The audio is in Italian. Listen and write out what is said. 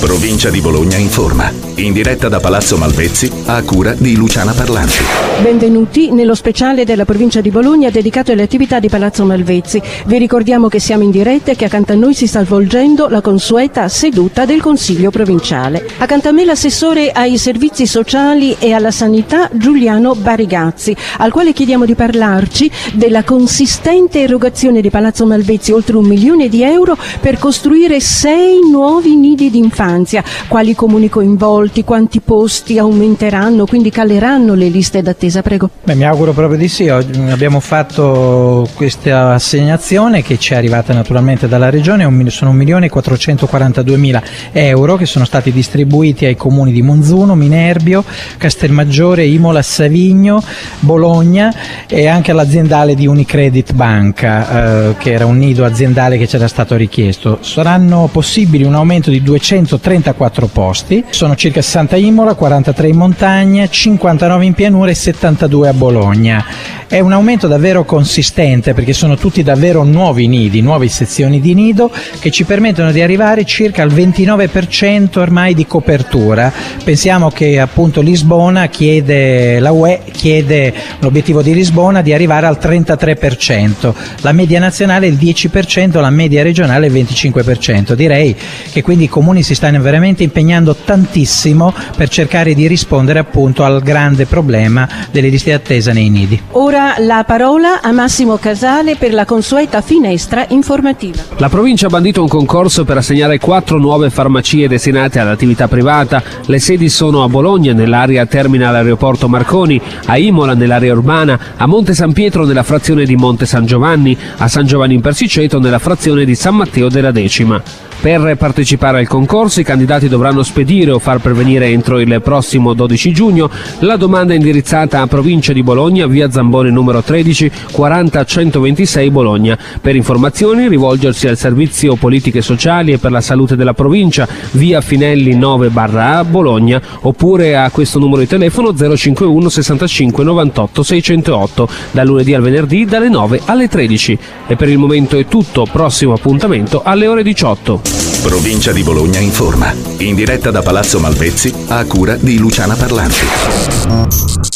Provincia di Bologna informa. In diretta da Palazzo Malvezzi a cura di Luciana Parlanti. Benvenuti nello speciale della Provincia di Bologna dedicato alle attività di Palazzo Malvezzi. Vi ricordiamo che siamo in diretta e che accanto a noi si sta svolgendo la consueta seduta del Consiglio provinciale. Accanto a me l'assessore ai servizi sociali e alla sanità Giuliano Barigazzi, al quale chiediamo di parlarci della consistente erogazione di Palazzo Malvezzi, oltre 1 milione di euro per costruire 6 nuovi nidi d'infanzia. Quali comuni coinvolti, quanti posti aumenteranno, quindi caleranno le liste d'attesa? Prego. Mi auguro proprio di sì. Abbiamo fatto questa assegnazione che ci è arrivata naturalmente dalla Regione, sono 1.442.000 euro che sono stati distribuiti ai comuni di Monzuno, Minerbio, Castelmaggiore, Imola, Savigno, Bologna e anche all'aziendale di Unicredit Banca, che era un nido aziendale che c'era stato richiesto. Saranno possibili un aumento di 234 posti, sono circa 60 a Imola, 43 in montagna, 59 in pianura e 72 a Bologna. È un aumento davvero consistente perché sono tutti davvero nuovi nidi, nuove sezioni di nido che ci permettono di arrivare circa al 29% ormai di copertura. Pensiamo che appunto Lisbona la UE chiede l'obiettivo di Lisbona di arrivare al 33%, la media nazionale è il 10%, la media regionale è il 25%. Direi che quindi i comuni si stanno veramente impegnando tantissimo per cercare di rispondere appunto al grande problema delle liste d'attesa nei nidi. Ora la parola a Massimo Casale per la consueta finestra informativa. La provincia ha bandito un concorso per assegnare 4 nuove farmacie destinate all'attività privata. Le sedi sono a Bologna nell'area Terminal Aeroporto Marconi, a Imola nell'area urbana, a Monte San Pietro nella frazione di Monte San Giovanni, a San Giovanni in Persiceto nella frazione di San Matteo della Decima. Per partecipare al concorso i candidati dovranno spedire o far pervenire entro il prossimo 12 giugno la domanda indirizzata a Provincia di Bologna, via Zambone numero 13, 40 126 Bologna. Per informazioni rivolgersi al Servizio Politiche Sociali e per la Salute della Provincia, via Finelli 9/A Bologna, oppure a questo numero di telefono 051 65 98 608, dal lunedì al venerdì dalle 9 alle 13. E per il momento è tutto, prossimo appuntamento alle ore 18. Provincia di Bologna informa. In diretta da Palazzo Malvezzi a cura di Luciana Parlanti.